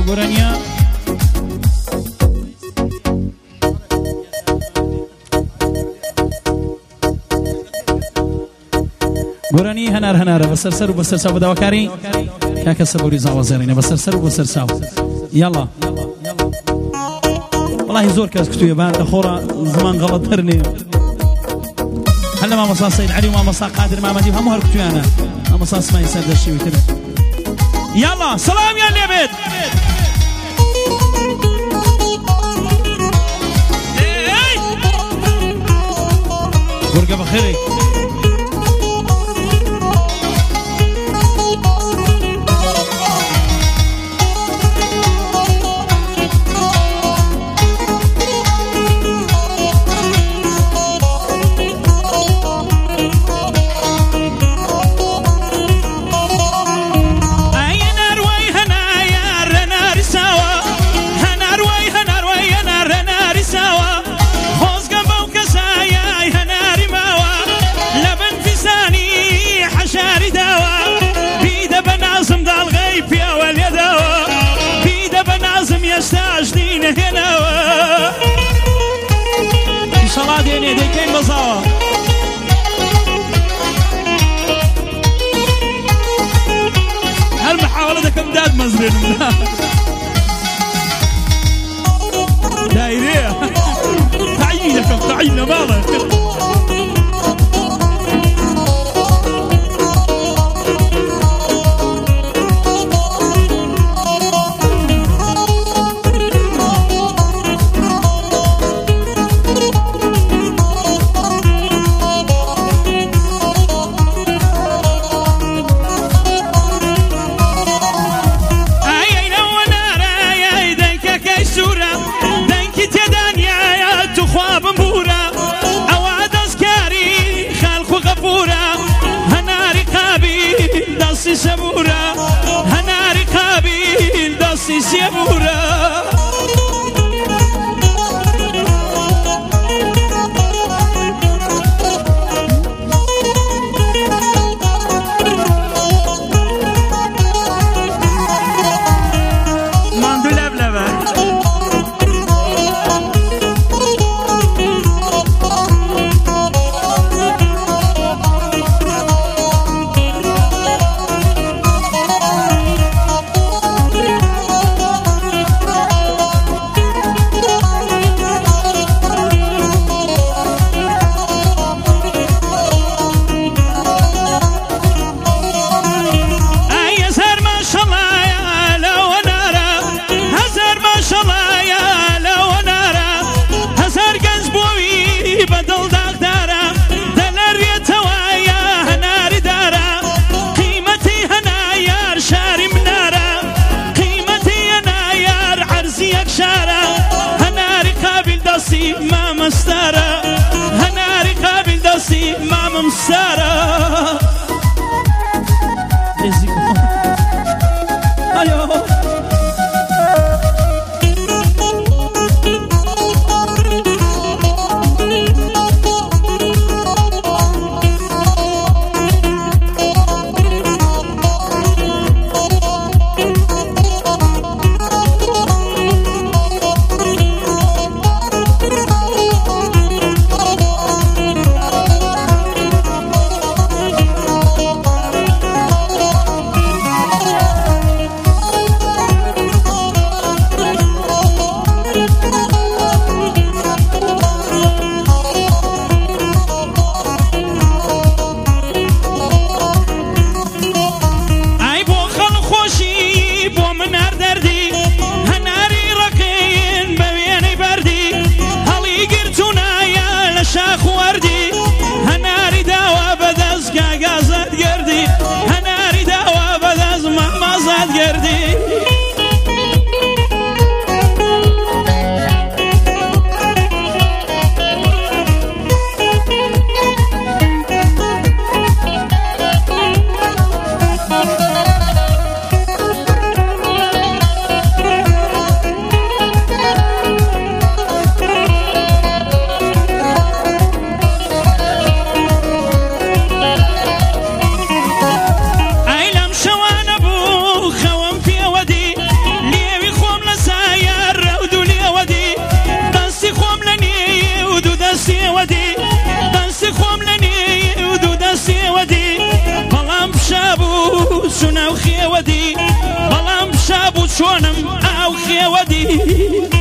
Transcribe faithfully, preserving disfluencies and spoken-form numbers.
گورانیا گورانی هنر هنر بسر سر و بسر ساو بداوکاری کاکا سبوری زاوازرینه بسر سر و بسر ساو يلا والله زور كاس كتوية بعد أخورا زمان غلط هرني هلا ما مصاص سيد علي وما مصاص قادر ما مجيب هم هركتوي أنا ما مصاص ما يسد الشيء كده يلا سلام يا ليبيد برقة بخيري يستعجلين هنا إن شاء الله ديني ديكين بصاوة هالمحاولة كم داد مزرين دايرية تعيينكم تعيينا مالك سبورة هناري قابيل داسي سبورة ماندو لبلبة ما مستارة هناري قابل داسي ما مستارة أيوه خێوەدی بەڵام شاب و چۆنم ئاو خێوەدی